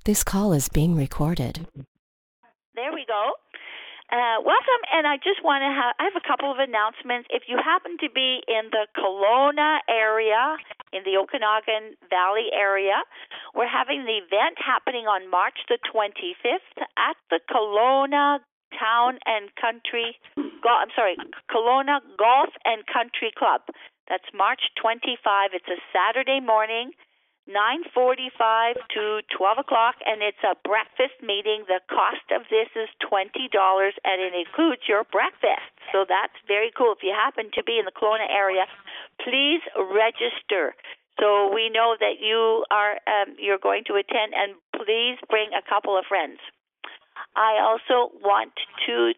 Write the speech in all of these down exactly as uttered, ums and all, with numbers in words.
This call is being recorded. There we go. Uh, welcome, and I just want to have, I have a couple of announcements. If you happen to be in the Kelowna area, in the Okanagan Valley area, we're having the event happening on March the twenty-fifth at the Kelowna Town and Country, I'm sorry, Kelowna Golf and Country Club. That's March twenty-fifth. It's a Saturday morning, nine forty-five to twelve o'clock, and it's a breakfast meeting. The cost of this is twenty dollars, and it includes your breakfast. So that's very cool. If you happen to be in the Kelowna area, please register. So we know that you are um, you're going to attend, and please bring a couple of friends. I also want to,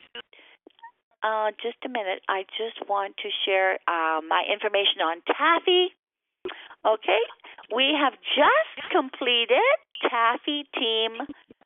uh, just a minute, I just want to share uh, my information on Taffy. Okay, we have just completed Taffy Team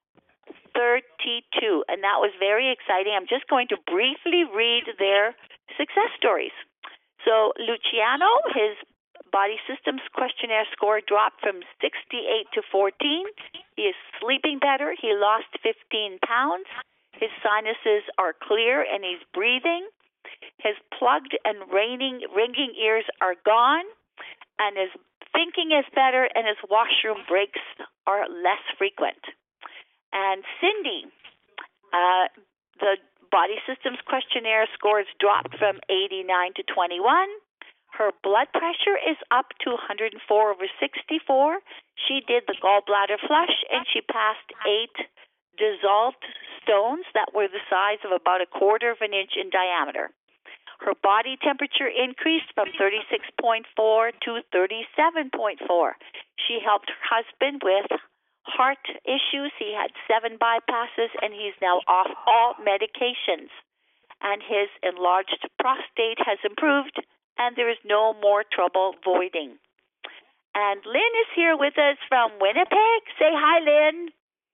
thirty-two, and that was very exciting. I'm just going to briefly read their success stories. So Luciano, his body systems questionnaire score dropped from sixty-eight to fourteen. He is sleeping better. He lost fifteen pounds. His sinuses are clear, and he's breathing. His plugged and raining, ringing ears are gone, and his thinking is better, and his washroom breaks are less frequent. And Cindy, uh, the body systems questionnaire scores dropped from eighty-nine to twenty-one. Her blood pressure is up to one hundred four over sixty-four. She did the gallbladder flush, and she passed eight dissolved stones that were the size of about a quarter of an inch in diameter. Her body temperature increased from thirty-six point four to thirty-seven point four. She helped her husband with heart issues. He had seven bypasses, and he's now off all medications. And his enlarged prostate has improved, and there is no more trouble voiding. And Lynn is here with us from Winnipeg. Say hi, Lynn.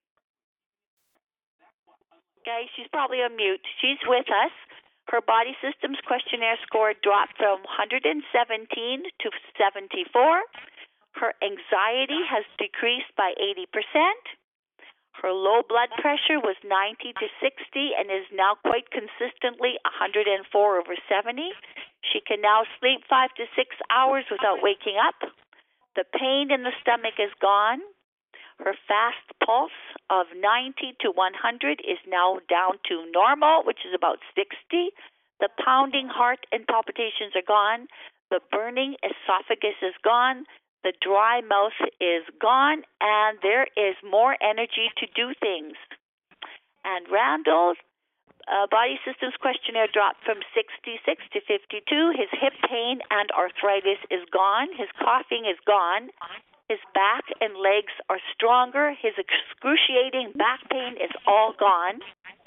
Okay, she's probably on mute. She's with us. Her body systems questionnaire score dropped from one hundred seventeen to seventy-four. Her anxiety has decreased by eighty percent. Her low blood pressure was ninety to sixty and is now quite consistently one hundred four over seventy. She can now sleep five to six hours without waking up. The pain in the stomach is gone. Her fast pulse of ninety to one hundred is now down to normal, which is about sixty. The pounding heart and palpitations are gone. The burning esophagus is gone. The dry mouth is gone, and there is more energy to do things. And Randall's uh, body systems questionnaire dropped from sixty-six to fifty-two. His hip pain and arthritis is gone. His coughing is gone. His back and legs are stronger. His excruciating back pain is all gone.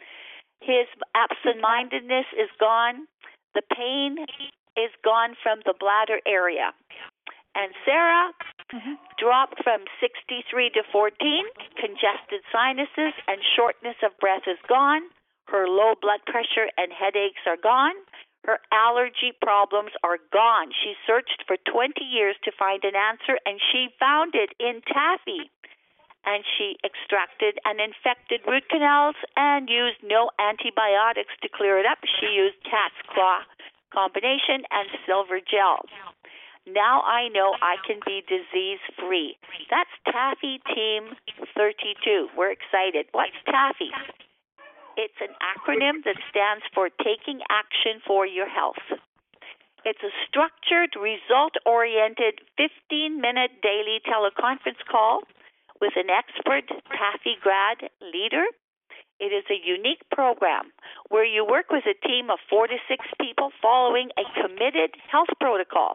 His absent-mindedness is gone. The pain is gone from the bladder area. And Sarah mm-hmm. dropped from sixty-three to fourteen. Congested sinuses and shortness of breath is gone. Her low blood pressure and headaches are gone. Her allergy problems are gone. She searched for twenty years to find an answer, and she found it in Taffy. And she extracted an infected root canals and used no antibiotics to clear it up. She used cat's claw combination and silver gel. Now I know I can be disease-free. That's Taffy Team thirty-two. We're excited. What's Taffy? It's an acronym that stands for Taking Action for Your Health. It's a structured, result-oriented fifteen-minute daily teleconference call with an expert Taffy grad leader. It is a unique program where you work with a team of four to six people following a committed health protocol.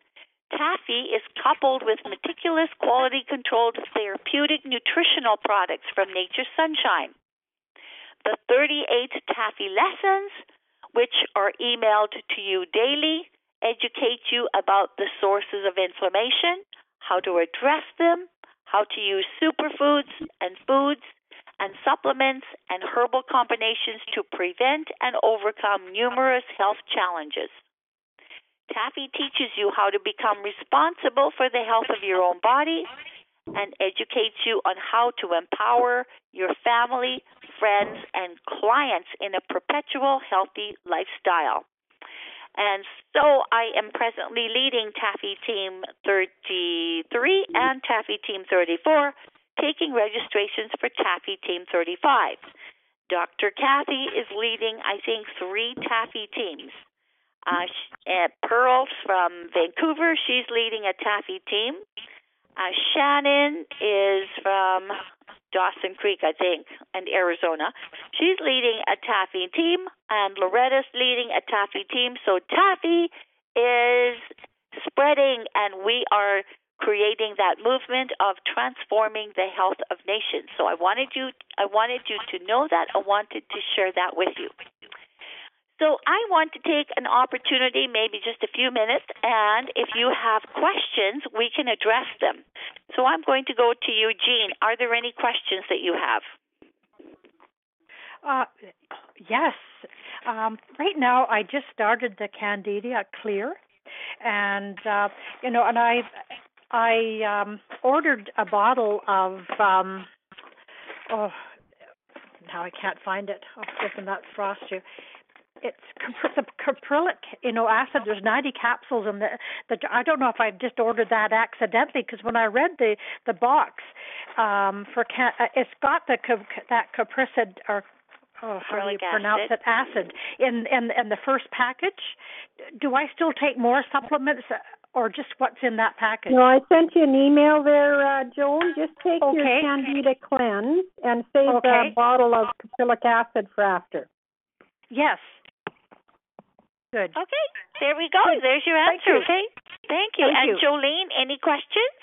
Taffy is coupled with meticulous, quality-controlled, therapeutic nutritional products from Nature's Sunshine. The thirty-eight Taffy lessons, which are emailed to you daily, educate you about the sources of inflammation, how to address them, how to use superfoods and foods and supplements and herbal combinations to prevent and overcome numerous health challenges. Taffy teaches you how to become responsible for the health of your own body and educates you on how to empower your family, friends, and clients in a perpetual healthy lifestyle. And so I am presently leading Taffy Team thirty-three and Taffy Team thirty-four, taking registrations for Taffy Team thirty-five. Doctor Kathy is leading, I think, three Taffy teams. Uh, uh, Pearl from Vancouver, she's leading a Taffy team. Uh, Shannon is from Dawson Creek, I think, and Arizona. She's leading a Taffy team, and Loretta's leading a Taffy team. So Taffy is spreading, and we are creating that movement of transforming the health of nations. So I wanted you, I wanted you to know that. I wanted to share that with you. So I want to take an opportunity, maybe just a few minutes, and if you have questions, we can address them. So I'm going to go to you, Jean. Are there any questions that you have? Uh, yes. Um, right now, I just started the Candida Clear, and uh, you know, and I I um, ordered a bottle of um, oh, now I can't find it. I'll open that frost you. It's caprylic, you know, acid. There's ninety capsules in the, the. I don't know if I just ordered that accidentally, because when I read the the box um, for can, uh, it's got the that capricid or oh, how do you pronounce it, acid in in in the first package. Do I still take more supplements, or just what's in that package? No, I sent you an email there, uh, Joan. Just take okay. your Candida Cleanse and save okay. the bottle of caprylic acid for after. Yes. Good. Okay, there we go. There's your answer. Thank you. Okay, thank you. Thank and you. Jolene, any questions?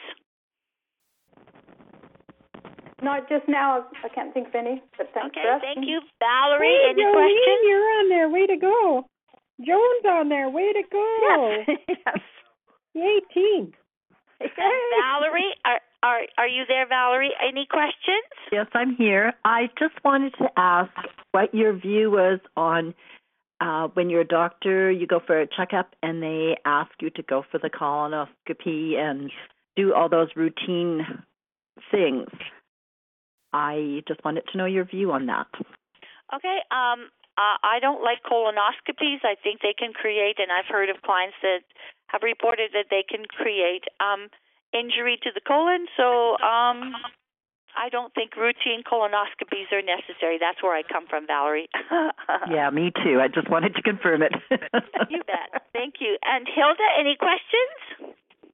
Not just now. I can't think of any, but thanks okay, for asking. thank you. Valerie, hey, any Jolene, questions? You're on there. Way to go. Joan's on there. Way to go. Yes. yes. Yay, team. Valerie, are, are, are you there, Valerie? Any questions? Yes, I'm here. I just wanted to ask what your view was on Uh, when you're a doctor, you go for a checkup and they ask you to go for the colonoscopy and do all those routine things. I just wanted to know your view on that. Okay. Um, uh, I don't like colonoscopies. I think they can create, and I've heard of clients that have reported that they can create um, injury to the colon. So um, I don't think routine colonoscopies are necessary. That's where I come from, Valerie. Yeah, me too. I just wanted to confirm it. You bet. Thank you. And Hilda, any questions?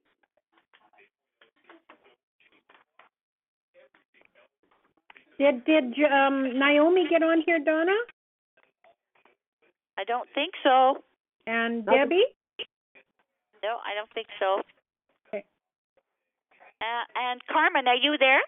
Did did um, Naomi get on here, Donna? I don't think so. And Debbie? No, I don't think so. Okay. Uh, and Carmen, are you there?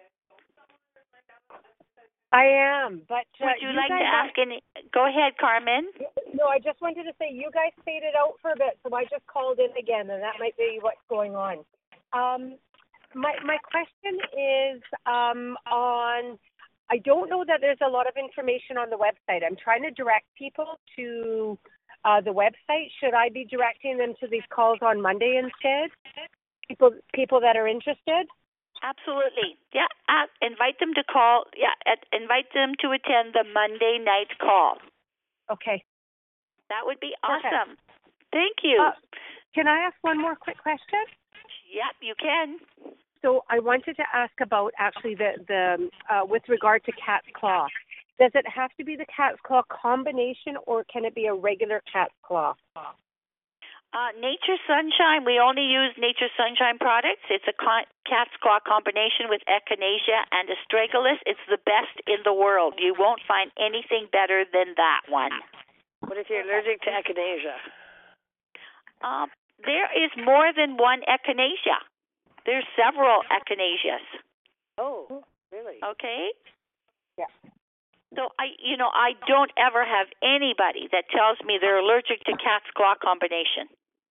I am, but uh, would you, you like guys to ask any? Go ahead, Carmen. No, I just wanted to say you guys faded out for a bit, so I just called in again, and that might be what's going on. Um, my my question is um, on. I don't know that there's a lot of information on the website. I'm trying to direct people to uh, the website. Should I be directing them to these calls on Monday instead? People people that are interested. Absolutely. Yeah. Uh, invite them to call. Yeah. At, invite them to attend the Monday night call. Okay. That would be Perfect. awesome. Thank you. Uh, can I ask one more quick question? Yep, you can. So I wanted to ask about actually the, the uh, with regard to cat's claw. Does it have to be the cat's claw combination, or can it be a regular cat's claw? Uh, Nature Sunshine, we only use Nature Sunshine products. It's a cat's claw combination with echinacea and astragalus. It's the best in the world. You won't find anything better than that one. What if you're allergic to echinacea? Uh, there is more than one echinacea. There's several echinaceas. Oh, really? Okay? Yeah. So, I, you know, I don't ever have anybody that tells me they're allergic to cat's claw combination.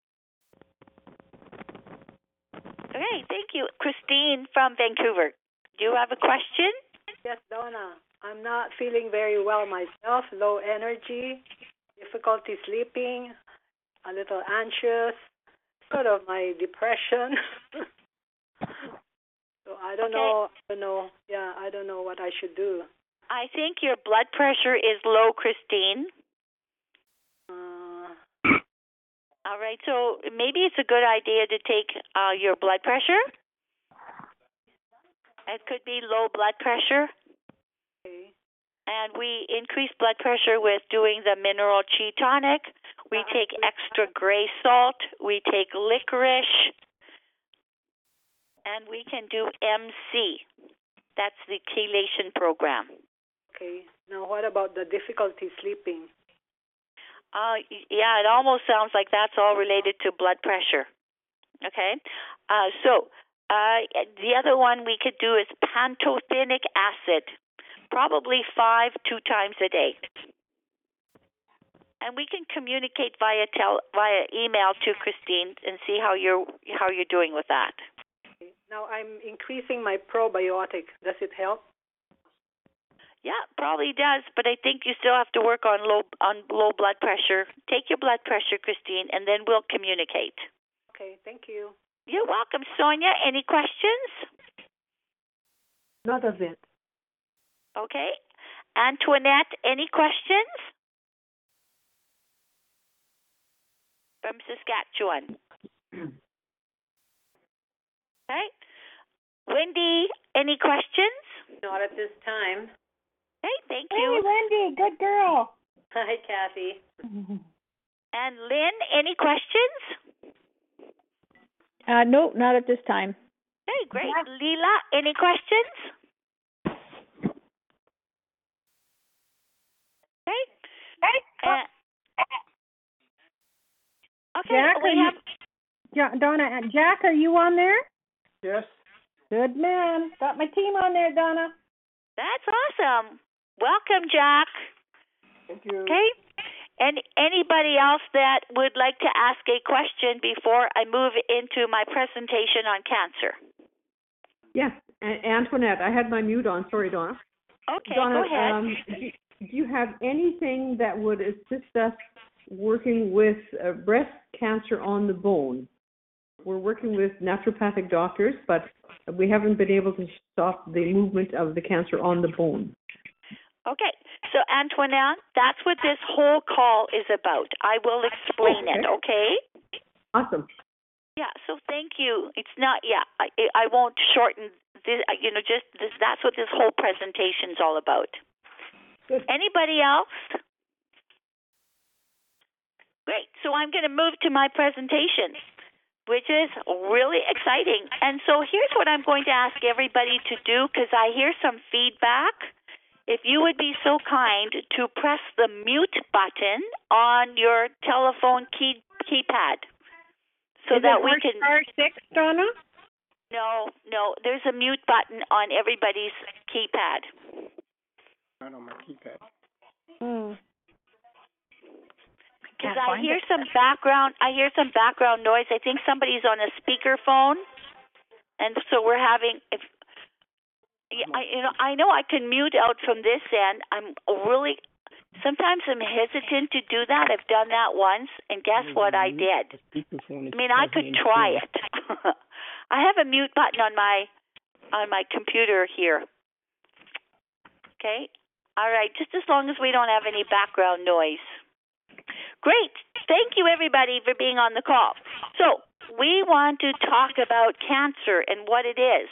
Okay, thank you. Christine from Vancouver, do you have a question? Yes, Donna. I'm not feeling very well myself, low energy, difficulty sleeping, a little anxious, sort of my depression. So I don't Okay. know. I don't know. Yeah, I don't know what I should do. I think your blood pressure is low, Christine. Uh, All right, so maybe it's a good idea to take uh, your blood pressure. It could be low blood pressure. okay. And we increase blood pressure with doing the mineral chi tonic. We take extra gray salt. We take licorice. And we can do M C. That's the chelation program. Okay. Now, what about the difficulty sleeping? Uh, yeah, it almost sounds like that's all related to blood pressure. Okay? Uh, so uh, the other one we could do is pantothenic acid, probably five, two times a day. And we can communicate via tel- via email to Christine and see how you're how you're doing with that. Okay. Now, I'm increasing my probiotic. Does it help? Yeah, probably does, but I think you still have to work on low on low blood pressure. Take your blood pressure, Christine, and then we'll communicate. Okay. Thank you. You're welcome, Sonia. Any questions? Not of it. Okay. Antoinette, any questions? From Saskatchewan. Okay. Wendy, any questions? Not at this time. Okay, thank Hey, you. Wendy, good girl. Hi, Kathy. And Lynn, any questions? Uh, no, not at this time. Okay, great. Leela, any questions? Okay. Uh, okay, Jack, we are have. you, Ja- Donna, uh, Jack, are you on there? Yes. Good man. Got my team on there, Donna. That's awesome. Welcome, Jack. Thank you. Okay. And anybody else that would like to ask a question before I move into my presentation on cancer? Yes, A- Antoinette, I had my mute on. Sorry, Donna. Okay, Donna, go ahead. Um, do, do you have anything that would assist us working with uh, breast cancer on the bone? We're working with naturopathic doctors, but we haven't been able to stop the movement of the cancer on the bone. Okay, so Antoinette, that's what this whole call is about. I will explain Okay. it, okay? Awesome. Yeah, so thank you. It's not, yeah, I, I won't shorten this, you know, just this, that's what this whole presentation is all about. Good. Anybody else? Great, so I'm going to move to my presentation, which is really exciting. And so here's what I'm going to ask everybody to do, because I hear some feedback. If you would be so kind to press the mute button on your telephone key keypad, so Is that it we hard can. star six, Donna? No, no, there's a mute button on everybody's keypad. Not on my keypad. Hmm. Because I hear some background, I hear some background noise. I think somebody's on a speakerphone, and so we're having. If yeah, I you know I know I can mute out from this end. I'm really sometimes I'm hesitant to do that. I've done that once, and guess what I did? I mean, I could try it. I have a mute button on my on my computer here. Okay, all right. Just as long as we don't have any background noise. Great. Thank you, everybody, for being on the call. So we want to talk about cancer and what it is.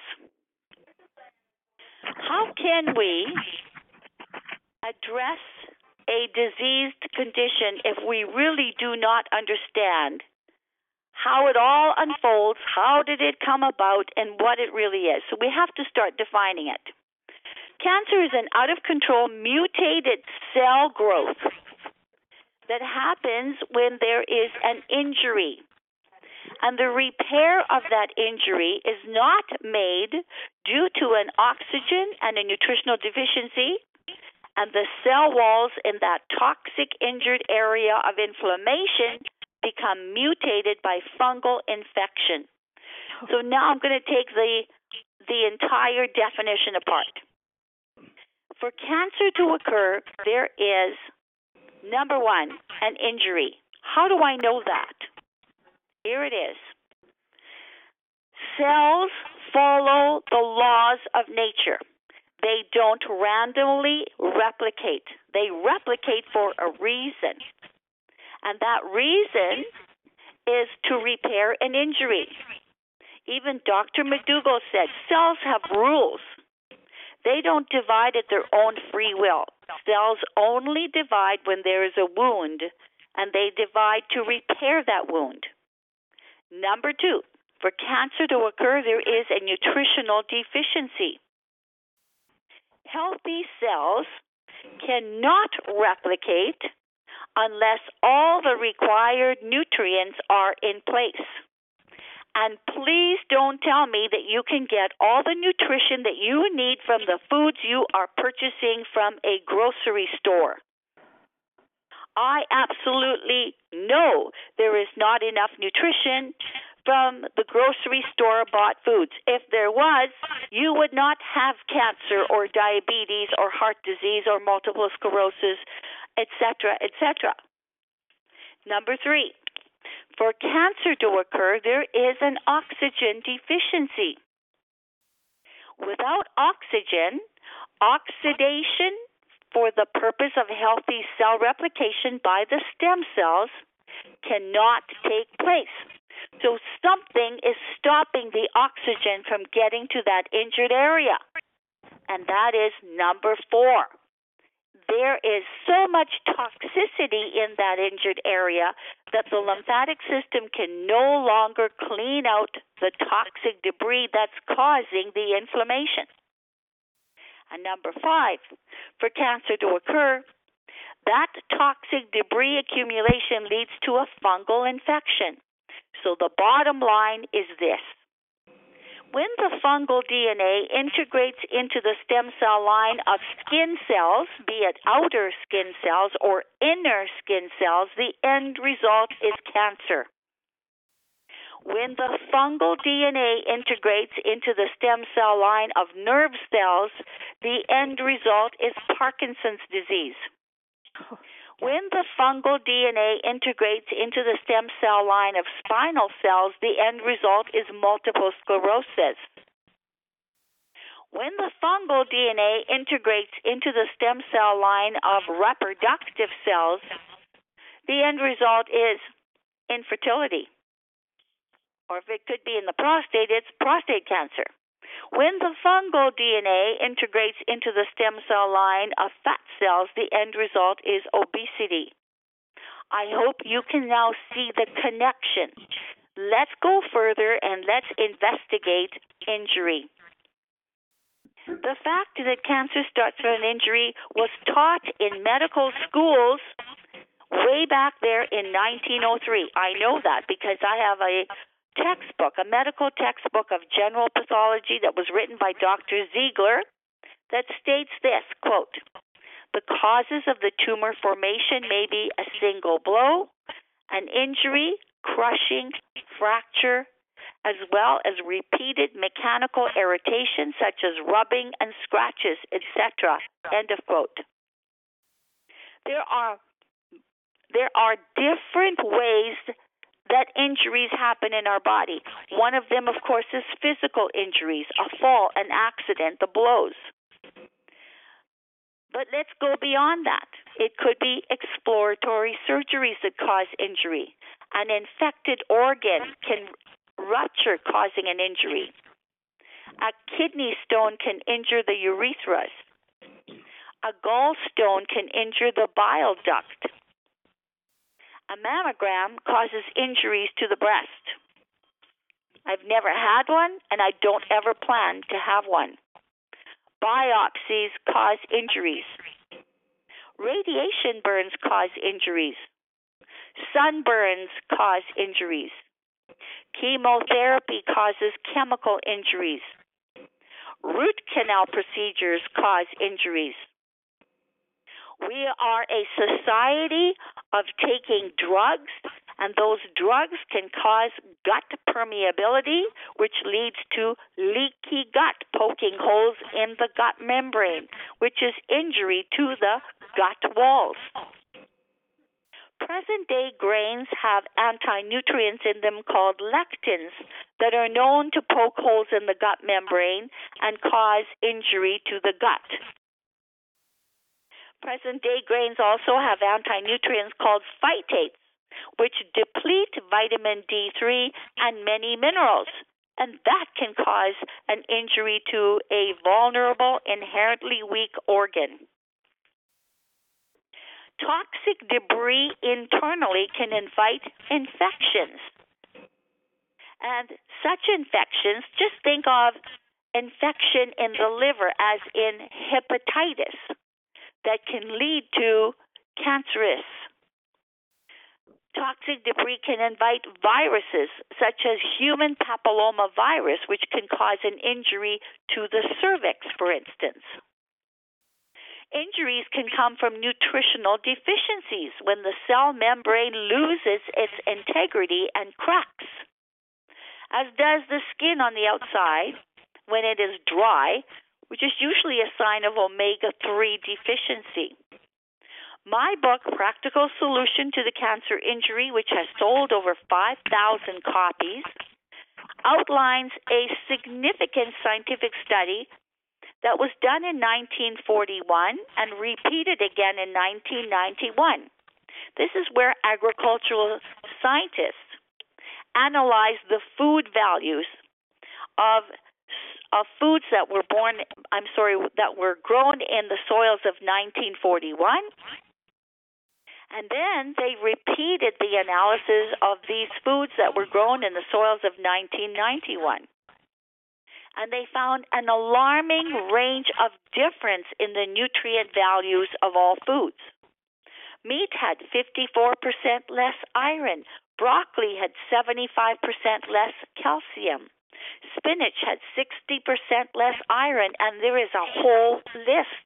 How can we address a diseased condition if we really do not understand how it all unfolds, how did it come about, and what it really is? So we have to start defining it. Cancer is an out-of-control mutated cell growth that happens when there is an injury. And the repair of that injury is not made due to an oxygen and a nutritional deficiency, and the cell walls in that toxic injured area of inflammation become mutated by fungal infection. So now I'm going to take the the entire definition apart. For cancer to occur, there is number one, an injury. How do I know that? Here it is. Cells follow the laws of nature. They don't randomly replicate. They replicate for a reason. And that reason is to repair an injury. Even Doctor McDougall said cells have rules. They don't divide at their own free will. Cells only divide when there is a wound, and they divide to repair that wound. Number two, for cancer to occur, there is a nutritional deficiency. Healthy cells cannot replicate unless all the required nutrients are in place. And please don't tell me that you can get all the nutrition that you need from the foods you are purchasing from a grocery store. I absolutely know there is not enough nutrition from the grocery store bought foods. If there was, you would not have cancer or diabetes or heart disease or multiple sclerosis, et cetera, et cetera. Number three, for cancer to occur, there is an oxygen deficiency. Without oxygen, oxidation for the purpose of healthy cell replication by the stem cells cannot take place. So something is stopping the oxygen from getting to that injured area. And that is number four. There is so much toxicity in that injured area that the lymphatic system can no longer clean out the toxic debris that's causing the inflammation. And number five, for cancer to occur, that toxic debris accumulation leads to a fungal infection. So the bottom line is this. When the fungal D N A integrates into the stem cell line of skin cells, be it outer skin cells or inner skin cells, the end result is cancer. When the fungal D N A integrates into the stem cell line of nerve cells, the end result is Parkinson's disease. When the fungal D N A integrates into the stem cell line of spinal cells, the end result is multiple sclerosis. When the fungal D N A integrates into the stem cell line of reproductive cells, the end result is infertility. Or if it could be in the prostate, it's prostate cancer. When the fungal D N A integrates into the stem cell line of fat cells, the end result is obesity. I hope you can now see the connection. Let's go further and let's investigate injury. The fact that cancer starts from an injury was taught in medical schools way back there in nineteen oh three. I know that because I have a textbook, a medical textbook of general pathology that was written by Doctor Ziegler that states this, quote, the causes of the tumor formation may be a single blow, an injury, crushing, fracture, as well as repeated mechanical irritation such as rubbing and scratches, et cetera. End of quote. There are there are different ways that injuries happen in our body. One of them, of course, is physical injuries, a fall, an accident, the blows. But let's go beyond that. It could be exploratory surgeries that cause injury. An infected organ can rupture, causing an injury. A kidney stone can injure the urethra. A gallstone can injure the bile duct. A mammogram causes injuries to the breast. I've never had one, and I don't ever plan to have one. Biopsies cause injuries. Radiation burns cause injuries. Sunburns cause injuries. Chemotherapy causes chemical injuries. Root canal procedures cause injuries. We are a society of taking drugs, and those drugs can cause gut permeability, which leads to leaky gut, poking holes in the gut membrane, which is injury to the gut walls. Present-day grains have anti-nutrients in them called lectins that are known to poke holes in the gut membrane and cause injury to the gut. Present-day grains also have anti-nutrients called phytates, which deplete vitamin D three and many minerals, and that can cause an injury to a vulnerable, inherently weak organ. Toxic debris internally can invite infections. And such infections, just think of infection in the liver as in hepatitis that can lead to cancerous. Toxic debris can invite viruses such as human papillomavirus, which can cause an injury to the cervix, for instance. Injuries can come from nutritional deficiencies when the cell membrane loses its integrity and cracks, as does the skin on the outside when it is dry, which is usually a sign of omega three deficiency. My book, Practical Solution to the Cancer Injury, which has sold over five thousand copies, outlines a significant scientific study that was done in nineteen forty-one and repeated again in nineteen ninety-one. This is where agricultural scientists analyzed the food values of of foods that were born, I'm sorry, that were grown in the soils of nineteen forty-one. And then they repeated the analysis of these foods that were grown in the soils of nineteen ninety-one. And they found an alarming range of difference in the nutrient values of all foods. Meat had fifty-four percent less iron. Broccoli had seventy-five percent less calcium. Spinach had sixty percent less iron, and there is a whole list.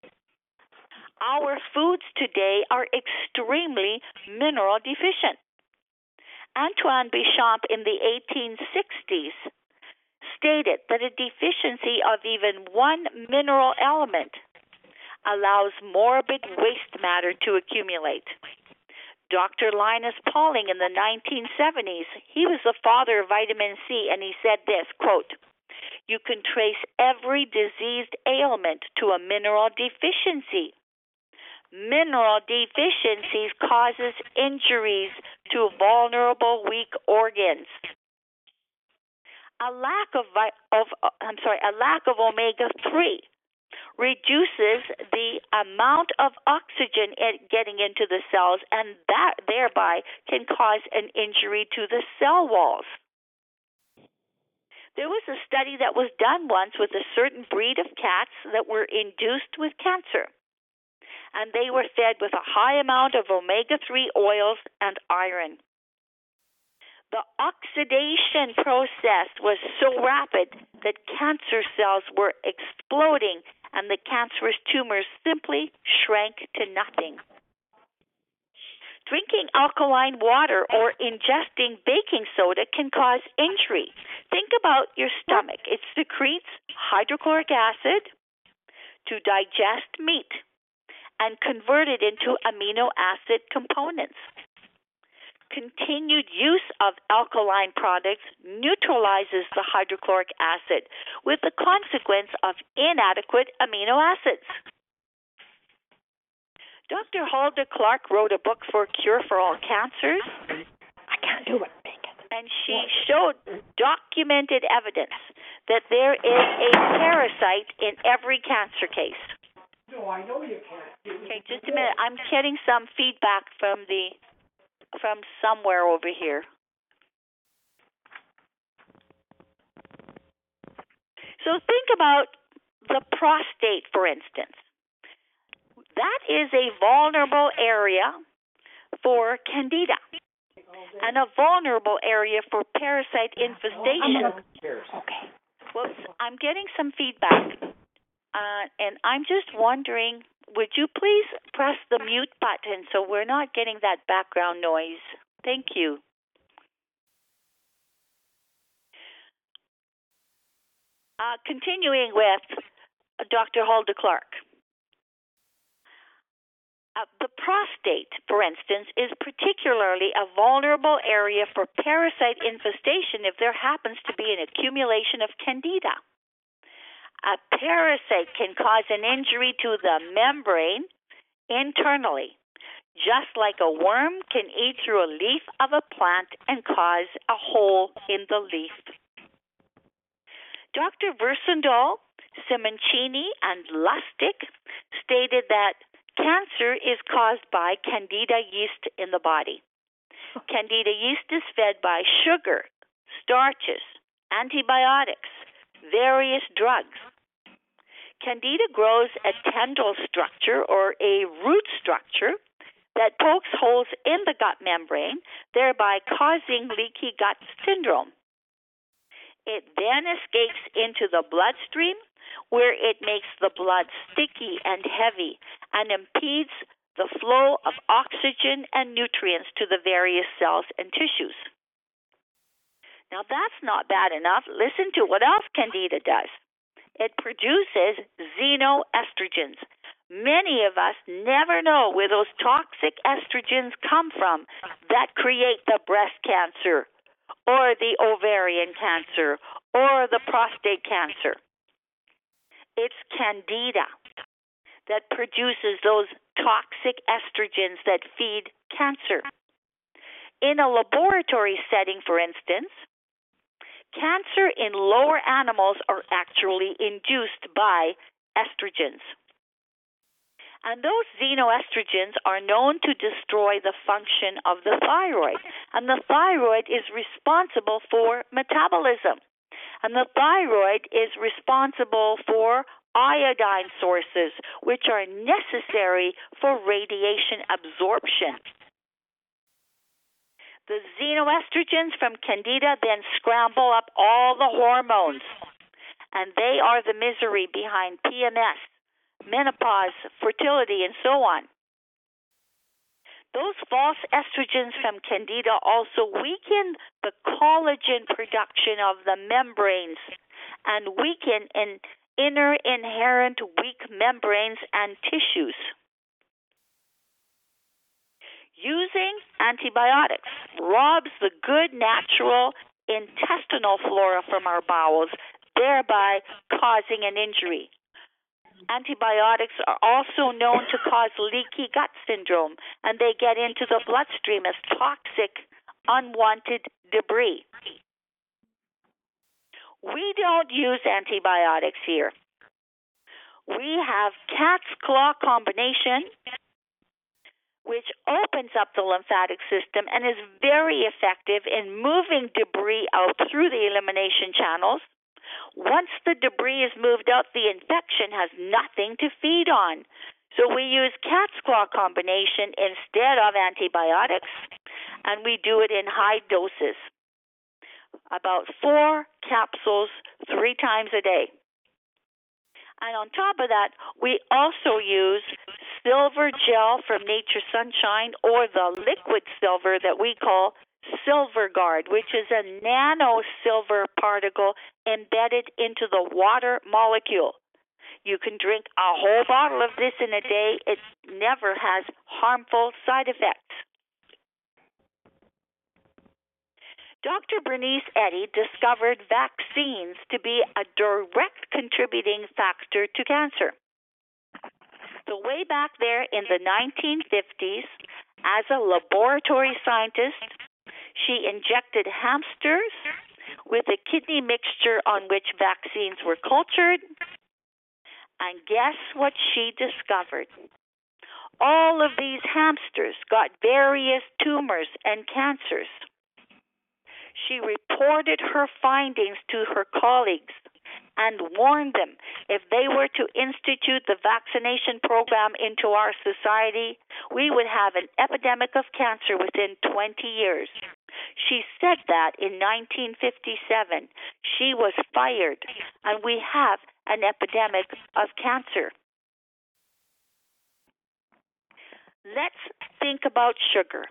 Our foods today are extremely mineral deficient. Antoine Béchamp in the eighteen sixties stated that a deficiency of even one mineral element allows morbid waste matter to accumulate. Doctor Linus Pauling in the nineteen seventies, he was the father of vitamin C, and he said this, quote, "You can trace every diseased ailment to a mineral deficiency. Mineral deficiencies causes injuries to vulnerable, weak organs. A lack of, of I'm sorry, a lack of omega three reduces the amount of oxygen getting into the cells, and that thereby can cause an injury to the cell walls. There was a study that was done once with a certain breed of cats that were induced with cancer, and they were fed with a high amount of omega three oils and iron. The oxidation process was so rapid that cancer cells were exploding, and the cancerous tumors simply shrank to nothing. Drinking alkaline water or ingesting baking soda can cause injury. Think about your stomach. It secretes hydrochloric acid to digest meat and convert it into amino acid components. Continued use of alkaline products neutralizes the hydrochloric acid, with the consequence of inadequate amino acids. Doctor Hulda Clark wrote a book for Cure for All Cancers. I can't do it. And she showed documented evidence that there is a parasite in every cancer case. No, I know you can't. Okay, just a minute. I'm getting some feedback from the from somewhere over here. So think about the prostate, for instance. That is a vulnerable area for candida and a vulnerable area for parasite infestation. Okay. Well, I'm getting some feedback, uh, and I'm just wondering, would you please press the mute button so we're not getting that background noise? Thank you. Uh, continuing with Doctor Hulda Clark. Uh, the prostate, for instance, is particularly a vulnerable area for parasite infestation if there happens to be an accumulation of candida. A parasite can cause an injury to the membrane internally, just like a worm can eat through a leaf of a plant and cause a hole in the leaf. Doctor Versendaal, Simoncini, and Lustig stated that cancer is caused by Candida yeast in the body. Candida yeast is fed by sugar, starches, antibiotics, various drugs. Candida grows a tendril structure or a root structure that pokes holes in the gut membrane, thereby causing leaky gut syndrome. It then escapes into the bloodstream, where it makes the blood sticky and heavy and impedes the flow of oxygen and nutrients to the various cells and tissues. Now, that's not bad enough. Listen to what else Candida does. It produces xenoestrogens. Many of us never know where those toxic estrogens come from that create the breast cancer or the ovarian cancer or the prostate cancer. It's Candida that produces those toxic estrogens that feed cancer. In a laboratory setting, for instance, cancer in lower animals are actually induced by estrogens. And those xenoestrogens are known to destroy the function of the thyroid. And the thyroid is responsible for metabolism. And the thyroid is responsible for iodine sources, which are necessary for radiation absorption. The xenoestrogens from Candida then scramble up all the hormones, and they are the misery behind P M S, menopause, fertility, and so on. Those false estrogens from Candida also weaken the collagen production of the membranes and weaken in inner inherent weak membranes and tissues. Using antibiotics robs the good natural intestinal flora from our bowels, thereby causing an injury. Antibiotics are also known to cause leaky gut syndrome, and they get into the bloodstream as toxic, unwanted debris. We don't use antibiotics here. We have cat's claw combination, which opens up the lymphatic system and is very effective in moving debris out through the elimination channels. Once the debris is moved out, the infection has nothing to feed on. So we use cat's claw combination instead of antibiotics, and we do it in high doses, about four capsules three times a day. And on top of that, we also use silver gel from Nature Sunshine, or the liquid silver that we call Silver Guard, which is a nano silver particle embedded into the water molecule. You can drink a whole bottle of this in a day. It never has harmful side effects. Doctor Bernice Eddy discovered vaccines to be a direct contributing factor to cancer. So way back there in the nineteen fifties, as a laboratory scientist, she injected hamsters with a kidney mixture on which vaccines were cultured. And guess what she discovered? All of these hamsters got various tumors and cancers. She reported her findings to her colleagues and warned them if they were to institute the vaccination program into our society, we would have an epidemic of cancer within twenty years. She said that in nineteen fifty-seven. She was fired, and we have an epidemic of cancer. Let's think about sugar.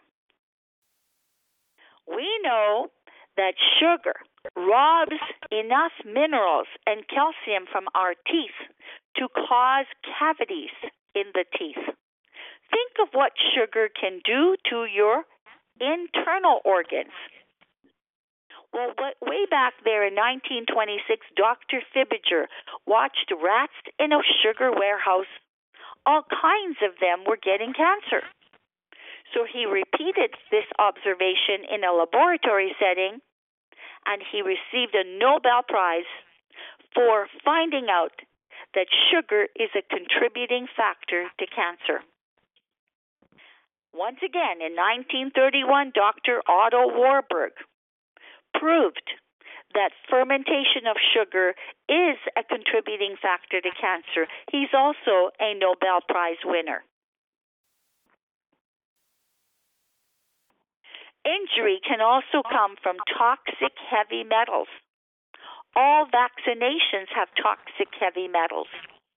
We know that sugar robs enough minerals and calcium from our teeth to cause cavities in the teeth. think of what sugar can do to your internal organs. Well, way back there in nineteen twenty-six, Doctor Fibiger watched rats in a sugar warehouse. All kinds of them were getting cancer. So he repeated this observation in a laboratory setting, and he received a Nobel Prize for finding out that sugar is a contributing factor to cancer. Once again, in nineteen thirty-one, Doctor Otto Warburg proved that fermentation of sugar is a contributing factor to cancer. He's also a Nobel Prize winner. Injury can also come from toxic heavy metals. All vaccinations have toxic heavy metals.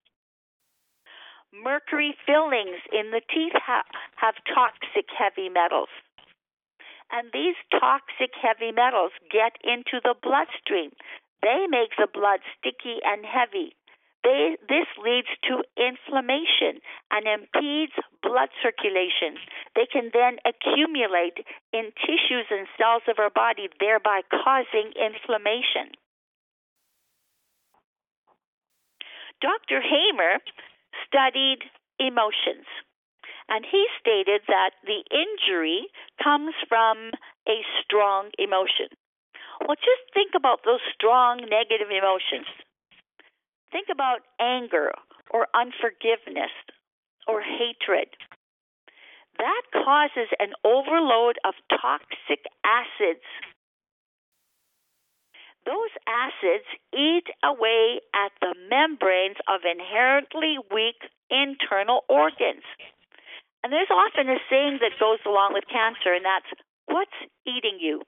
Mercury fillings in the teeth ha- have toxic heavy metals. And these toxic heavy metals get into the bloodstream. They make the blood sticky and heavy. They, this leads to inflammation and impedes blood circulation. They can then accumulate in tissues and cells of our body, thereby causing inflammation. Doctor Hamer studied emotions. And he stated that the injury comes from a strong emotion. Well, just think about those strong negative emotions. Think about anger or unforgiveness or hatred. That causes an overload of toxic acids. Those acids eat away at the membranes of inherently weak internal organs. And there's often a saying that goes along with cancer, and that's, what's eating you?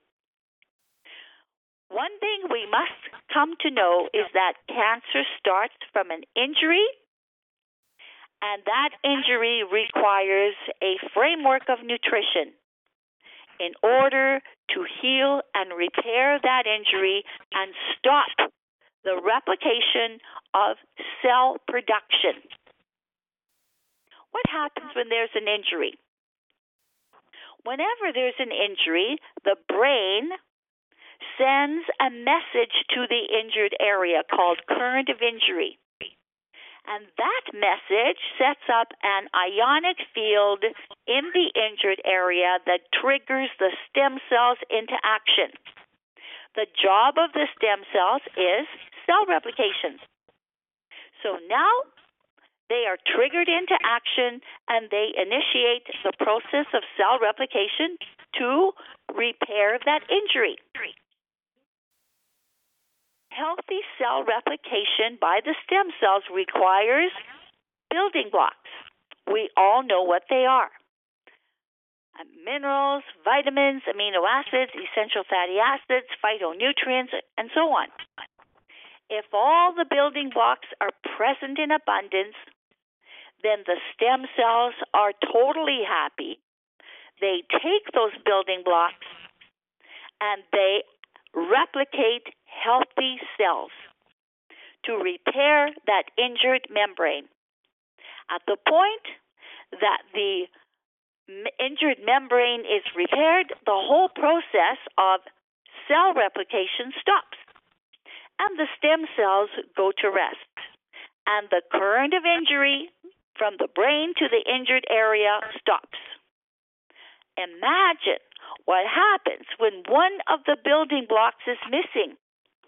One thing we must come to know is that cancer starts from an injury, and that injury requires a framework of nutrition in order to heal and repair that injury and stop the replication of cell production. What happens when there's an injury? Whenever there's an injury, the brain sends a message to the injured area called current of injury. And that message sets up an ionic field in the injured area that triggers the stem cells into action. The job of the stem cells is cell replication. So now they are triggered into action, and they initiate the process of cell replication to repair that injury. Healthy cell replication by the stem cells requires building blocks. We all know what they are. Minerals, vitamins, amino acids, essential fatty acids, phytonutrients, and so on. If all the building blocks are present in abundance, then the stem cells are totally happy. They take those building blocks and they replicate healthy cells to repair that injured membrane. At the point that the injured membrane is repaired, the whole process of cell replication stops, and the stem cells go to rest. And the current of injury from the brain to the injured area stops. Imagine what happens when one of the building blocks is missing.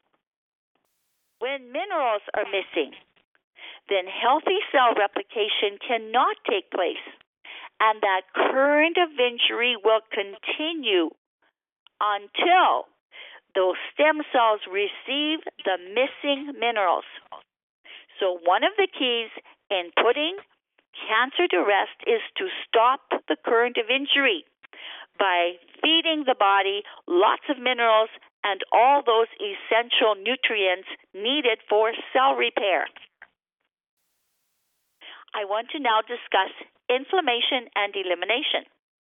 When minerals are missing, then healthy cell replication cannot take place, and that current of injury will continue until those stem cells receive the missing minerals. So one of the keys in putting cancer to rest is to stop the current of injury by feeding the body lots of minerals and all those essential nutrients needed for cell repair. I want to now discuss inflammation and elimination.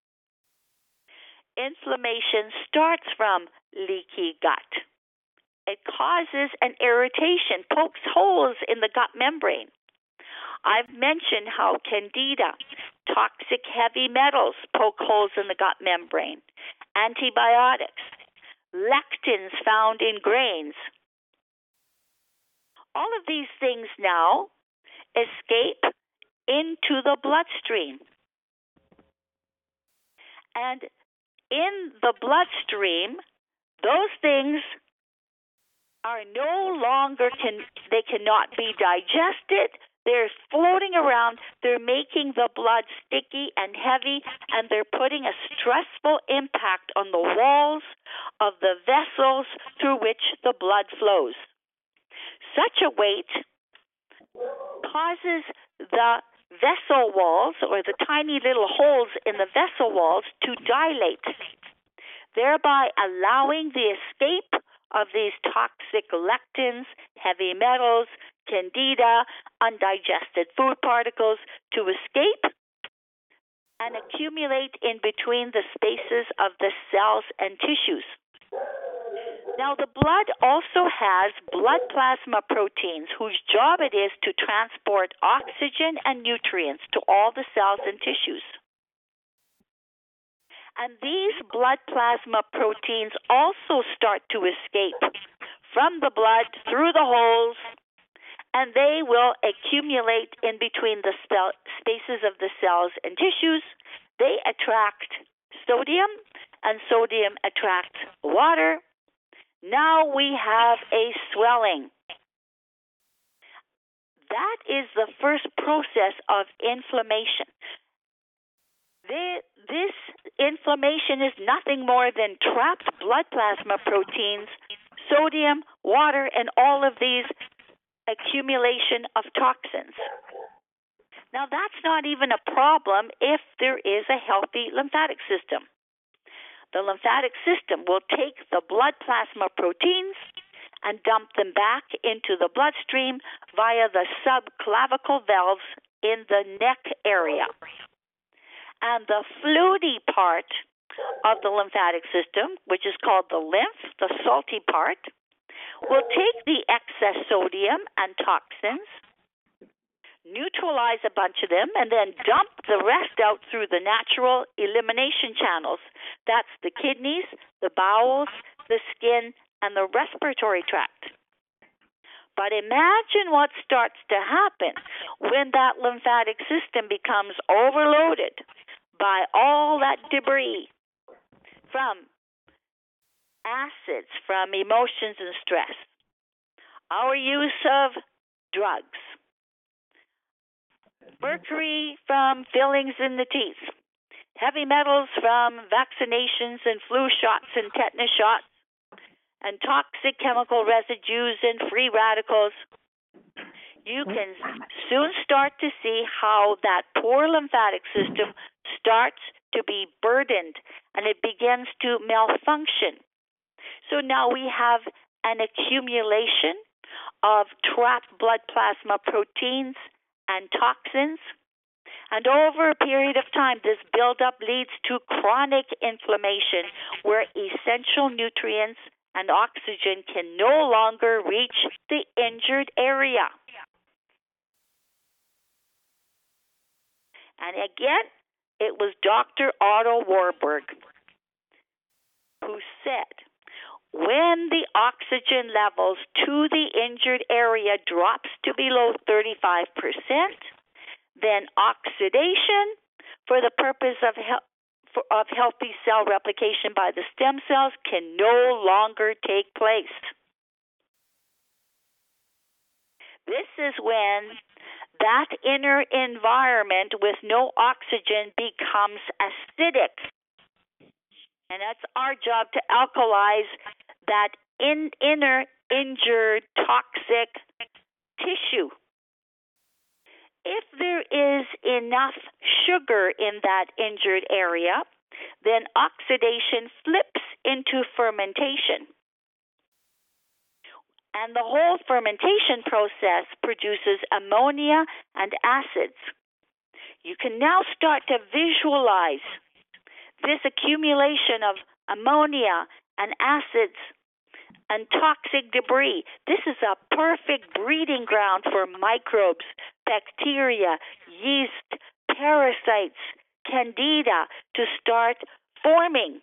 Inflammation starts from leaky gut. It causes an irritation, pokes holes in the gut membrane. I've mentioned how candida toxic heavy metals poke holes in the gut membrane, antibiotics, lectins found in grains. All of these things now escape into the bloodstream. And in the bloodstream, those things are no longer, can they cannot be digested. They're floating around. They're making the blood sticky and heavy, and they're putting a stressful impact on the walls of the vessels through which the blood flows. Such a weight causes the vessel walls, or the tiny little holes in the vessel walls, to dilate, thereby allowing the escape of these toxic lectins, heavy metals, candida, undigested food particles to escape and accumulate in between the spaces of the cells and tissues. Now, the blood also has blood plasma proteins whose job it is to transport oxygen and nutrients to all the cells and tissues. And these blood plasma proteins also start to escape from the blood through the holes, and they will accumulate in between the spell- spaces of the cells and tissues. They attract sodium, and sodium attracts water. Now we have a swelling. That is the first process of inflammation. The, this inflammation is nothing more than trapped blood plasma proteins, sodium, water, and all of these accumulation of toxins. Now, that's not even a problem if there is a healthy lymphatic system. The lymphatic system will take the blood plasma proteins and dump them back into the bloodstream via the subclavicle valves in the neck area. And the fluidy part of the lymphatic system, which is called the lymph, the salty part, will take the excess sodium and toxins, neutralize a bunch of them, and then dump the rest out through the natural elimination channels. That's the kidneys, the bowels, the skin, and the respiratory tract. But imagine what starts to happen when that lymphatic system becomes overloaded by all that debris from acids, from emotions and stress, our use of drugs, mercury from fillings in the teeth, heavy metals from vaccinations and flu shots and tetanus shots, and toxic chemical residues and free radicals. You can soon start to see how that poor lymphatic system starts to be burdened and it begins to malfunction. So now we have an accumulation of trapped blood plasma proteins and toxins. And over a period of time, this buildup leads to chronic inflammation where essential nutrients and oxygen can no longer reach the injured area. And again, it was Doctor Otto Warburg who said, when the oxygen levels to the injured area drops to below thirty-five percent, then oxidation for the purpose of he- for, of healthy cell replication by the stem cells can no longer take place. This is when that inner environment with no oxygen becomes acidic. And that's our job to alkalize that in, inner injured toxic tissue. If there is enough sugar in that injured area, then oxidation flips into fermentation. And the whole fermentation process produces ammonia and acids. You can now start to visualize this accumulation of ammonia and acids and toxic debris. This is a perfect breeding ground for microbes, bacteria, yeast, parasites, candida, to start forming.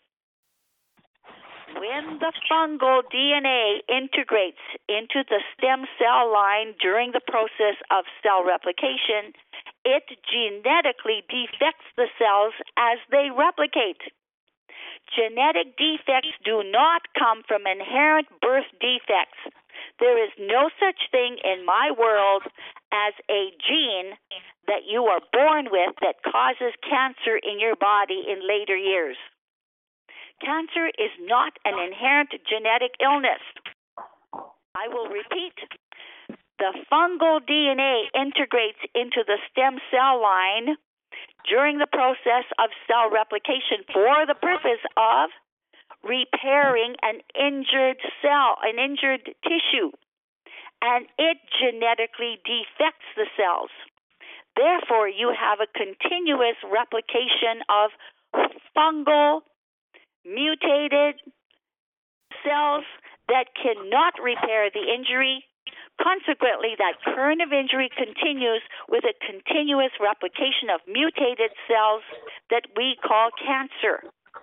When the fungal D N A integrates into the stem cell line during the process of cell replication, it genetically defects the cells as they replicate. Genetic defects do not come from inherent birth defects. There is no such thing in my world as a gene that you are born with that causes cancer in your body in later years. Cancer is not an inherent genetic illness. I will repeat. The fungal D N A integrates into the stem cell line during the process of cell replication for the purpose of repairing an injured cell, an injured tissue, and it genetically defects the cells. Therefore, you have a continuous replication of fungal, mutated cells that cannot repair the injury. Consequently, that current of injury continues with a continuous replication of mutated cells that we call cancer.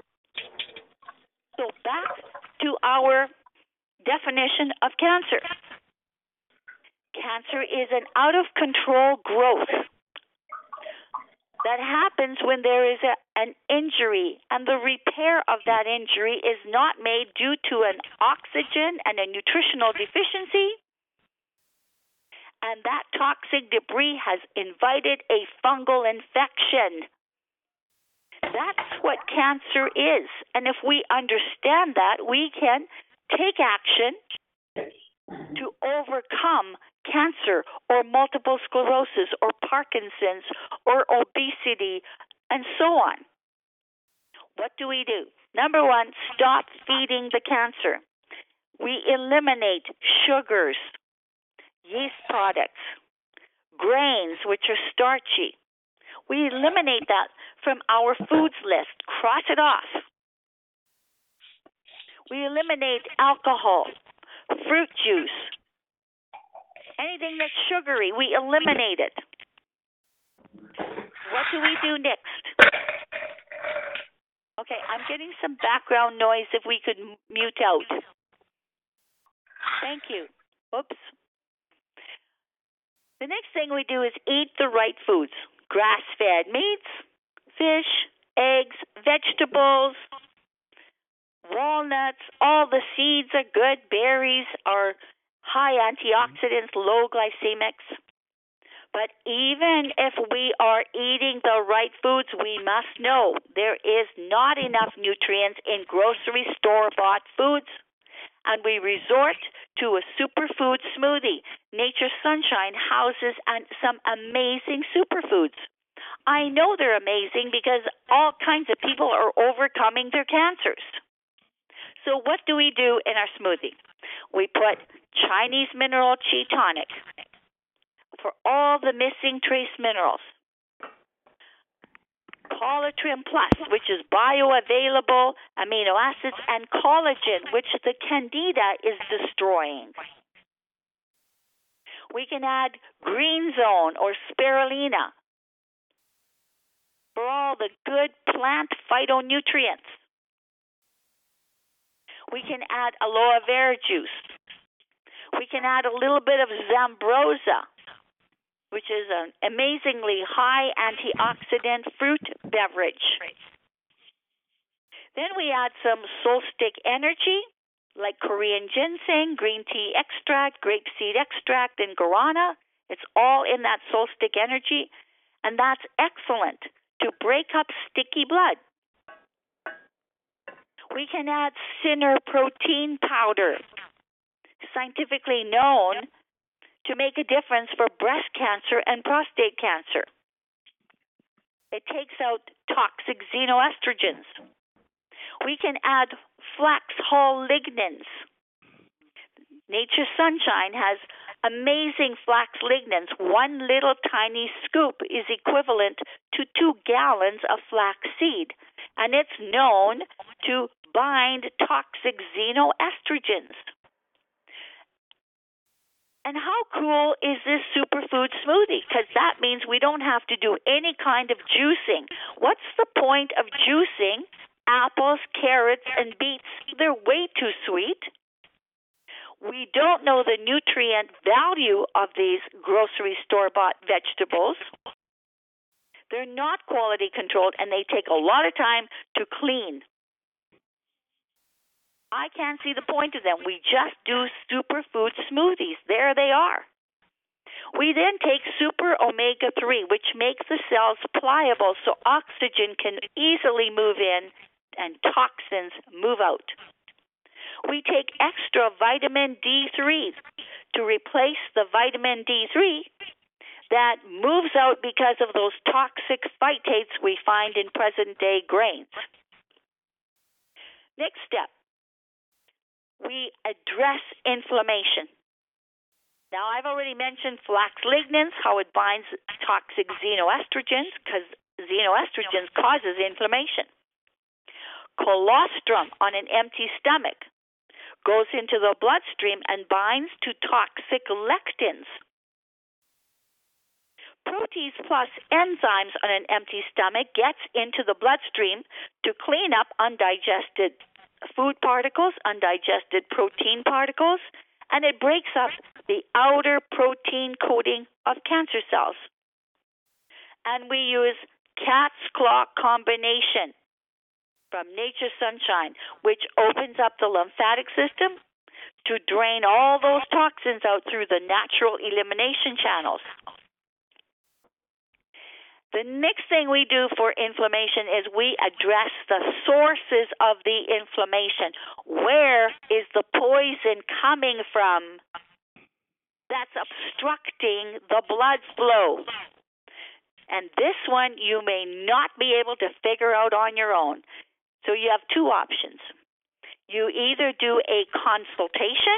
So back to our definition of cancer. Cancer is an out-of-control growth that happens when there is a, an injury, and the repair of that injury is not made due to an oxygen and a nutritional deficiency, and that toxic debris has invited a fungal infection. That's what cancer is. And if we understand that, we can take action to overcome cancer or multiple sclerosis or Parkinson's or obesity and so on. What do we do? Number one, stop feeding the cancer. We eliminate sugars, yeast products, grains, which are starchy. We eliminate that from our foods list. Cross it off. We eliminate alcohol, fruit juice, anything that's sugary. We eliminate it. What do we do next? Okay, I'm getting some background noise. If we could mute out. Thank you. Oops. The next thing we do is eat the right foods. Grass-fed meats, fish, eggs, vegetables, walnuts, all the seeds are good. Berries are high antioxidants, low glycemics. But even if we are eating the right foods, we must know there is not enough nutrients in grocery store-bought foods. And we resort to a superfood smoothie. Nature's Sunshine houses and some amazing superfoods. I know they're amazing because all kinds of people are overcoming their cancers. So what do we do in our smoothie? We put Chinese mineral Qi tonic for all the missing trace minerals. Colatrim Plus, which is bioavailable amino acids, and collagen, which the candida is destroying. We can add Green Zone or spirulina for all the good plant phytonutrients. We can add aloe vera juice. We can add a little bit of Zambrosa, which is an amazingly high antioxidant fruit beverage. Then we add some Solstick Energy, like Korean ginseng, green tea extract, grapeseed extract, and guarana. It's all in that Solstick Energy, and that's excellent to break up sticky blood. We can add Sinner protein powder, scientifically known to make a difference for breast cancer and prostate cancer. It takes out toxic xenoestrogens. We can add flax hull lignans. Nature's Sunshine has amazing flax lignans. One little tiny scoop is equivalent to two gallons of flax seed, and it's known to bind toxic xenoestrogens. And how cool is this superfood smoothie? Because that means we don't have to do any kind of juicing. What's the point of juicing apples, carrots, and beets? They're way too sweet. We don't know the nutrient value of these grocery store-bought vegetables. They're not quality controlled, and they take a lot of time to clean. I can't see the point of them. We just do superfood smoothies. There they are. We then take super omega three, which makes the cells pliable so oxygen can easily move in and toxins move out. We take extra vitamin D three to replace the vitamin D three that moves out because of those toxic phytates we find in present-day grains. Next step. We address inflammation. Now, I've already mentioned flax lignans, how it binds toxic xenoestrogens, because xenoestrogens causes inflammation. Colostrum on an empty stomach goes into the bloodstream and binds to toxic lectins. Protease plus enzymes on an empty stomach gets into the bloodstream to clean up undigested food particles, undigested protein particles, and it breaks up the outer protein coating of cancer cells. And we use cat's claw combination from Nature's Sunshine, which opens up the lymphatic system to drain all those toxins out through the natural elimination channels. The next thing we do for inflammation is we address the sources of the inflammation. Where is the poison coming from that's obstructing the blood flow? And this one you may not be able to figure out on your own. So you have two options. You either do a consultation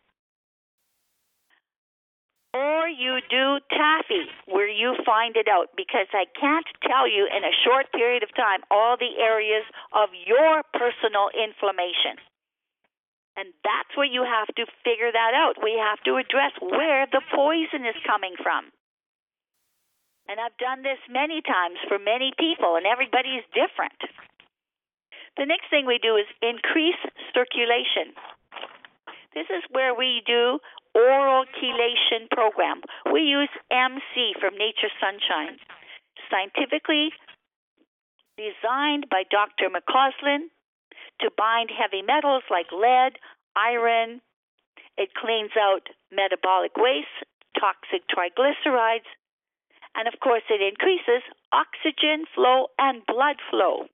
or you do Taffy, where you find it out, because I can't tell you in a short period of time all the areas of your personal inflammation. And that's where you have to figure that out. We have to address where the poison is coming from. And I've done this many times for many people, and everybody is different. The next thing we do is increase circulation. This is where we do oral chelation program. We use M C from Nature's Sunshine, scientifically designed by Doctor McCausland to bind heavy metals like lead, iron. It cleans out metabolic waste, toxic triglycerides, and of course it increases oxygen flow and blood flow.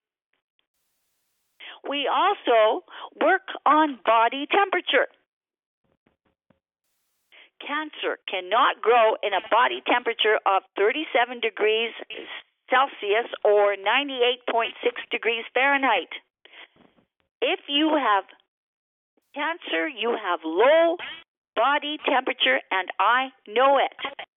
We also work on body temperature. Cancer cannot grow in a body temperature of thirty-seven degrees Celsius or ninety-eight point six degrees Fahrenheit. If you have cancer, you have low body temperature, and I know it.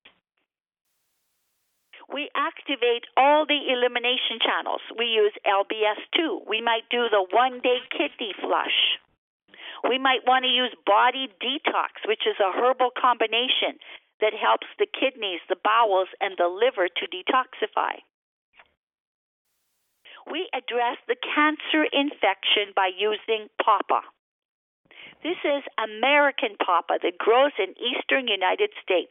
We activate all the elimination channels. We use L B S two. We might do the one-day kidney flush. We might want to use body detox, which is a herbal combination that helps the kidneys, the bowels, and the liver to detoxify. We address the cancer infection by using pawpaw. This is American pawpaw that grows in eastern United States.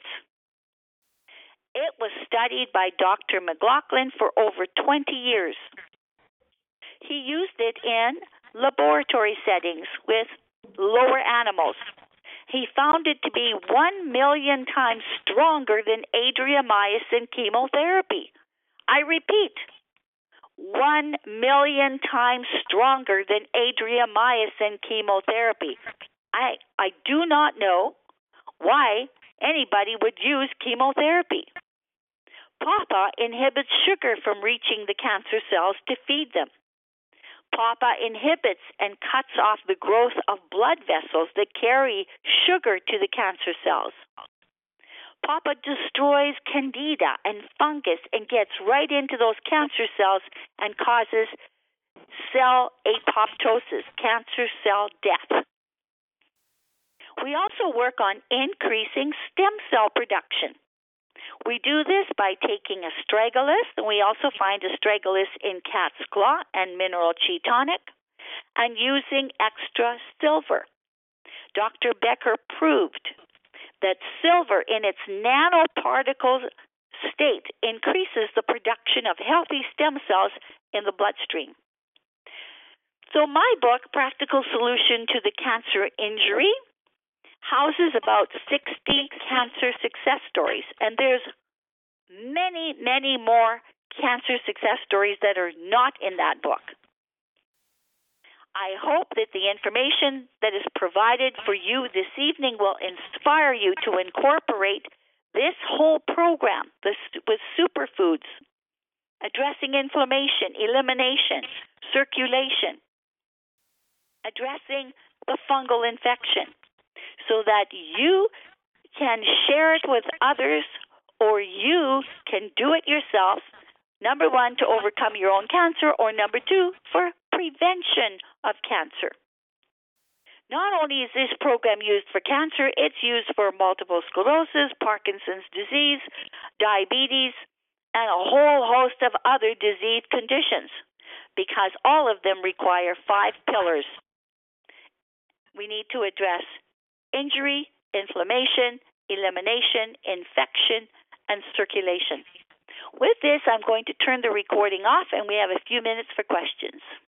It was studied by Doctor McLaughlin for over twenty years. He used it in laboratory settings with lower animals. He found it to be one million times stronger than adriamycin chemotherapy. I repeat, one million times stronger than adriamycin chemotherapy. I, I do not know why anybody would use chemotherapy. Pawpaw inhibits sugar from reaching the cancer cells to feed them. Pawpaw inhibits and cuts off the growth of blood vessels that carry sugar to the cancer cells. Pawpaw destroys candida and fungus and gets right into those cancer cells and causes cell apoptosis, cancer cell death. We also work on increasing stem cell production. We do this by taking astragalus, and we also find astragalus in cat's claw and mineral chi tonic, and using extra silver. Doctor Becker proved that silver in its nanoparticle state increases the production of healthy stem cells in the bloodstream. So my book, Practical Solution to the Cancer Injury, houses about sixty cancer success stories, and there's many, many more cancer success stories that are not in that book. I hope that the information that is provided for you this evening will inspire you to incorporate this whole program this, with superfoods, addressing inflammation, elimination, circulation, addressing the fungal infection, so that you can share it with others or you can do it yourself, number one, to overcome your own cancer, or number two, for prevention of cancer. Not only is this program used for cancer, it's used for multiple sclerosis, Parkinson's disease, diabetes, and a whole host of other disease conditions, because all of them require five pillars. We need to address injury, inflammation, elimination, infection, and circulation. With this, I'm going to turn the recording off, and we have a few minutes for questions.